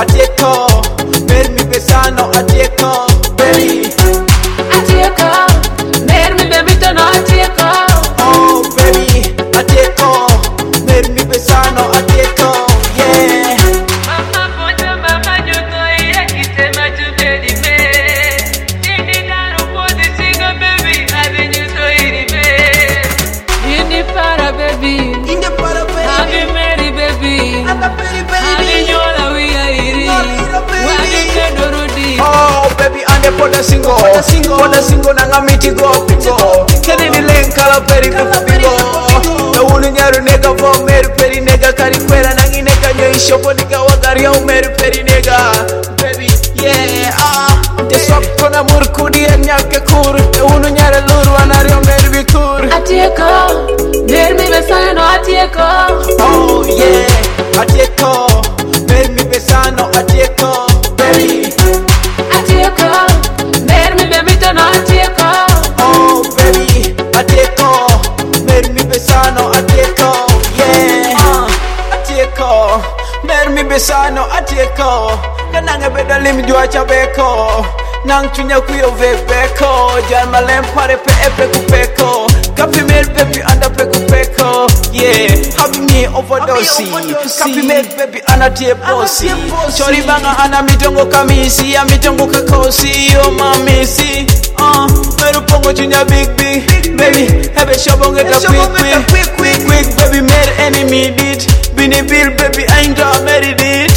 atieko, mer mi besano atieko, baby. Atieko, mer mi bebito no atieko. Oh baby, atieko, mer mi besano atieko, yeah. Mama poncho mama nyuto ire kitema tubedi me. Tindi daru podi singa baby, abi nyuto iri me. Indi para baby, Inde para abi baby, meri baby, anda baby abi baby. nyola wiya iri, wagi kedorudi. Oh baby, ande poda singo nanga miti go pingo. Kene ni lenkala peri kupigo. Na unu nyaru nega vo meri peri nega kari kwera nangi nega nyo ishopo niga wagari au meri peri nega. Baby, yeah, deswap kona murkudi ya nyake kur. Na unu nyara luru wanario meri bikur. Atieko, mer mi besano atieko. Oh yeah, atieko, meri mi besano atieko, baby. Atieko, mer mi bebito no atieko. Oh baby, atieko, mer mi besano atieko, yeah. Atieko, mer mi besano atieko. Kananga beda lim jua chabeko. Nang chunya kuyo vebeko. Jan malem pare pe epe kupeko. Kapi mer baby anda pe kupeko, yeah. Happy me overdose. Kapi mer baby ana tie bossy. Chori banga ana mitongo kamisi, ya mitongo kakosi, oh mamisi. Meru pongo chunya big baby. Hebe shobonge ta quick baby. Mer enemy beat. Bini bill baby ain't a married it.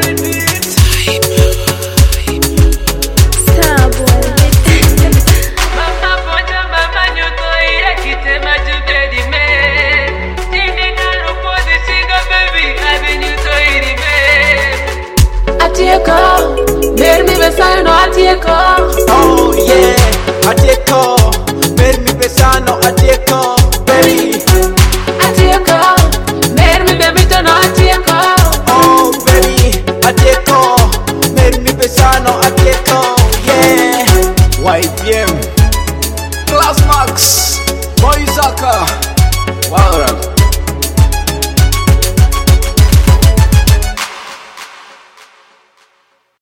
Mama poncho mama nyuto ire kitema tubedi me. Tindi daru podi singa baby, abi nyuto iri me. Atieko, mer mi besano atieko. Oh yeah, atieko, mer mi besano atieko, baby. Atieko, mer mi bebito no atieko. Oh baby, atieko, mer mi besano atieko, yeah. YPM, Class Max, Boy Zaka, wow.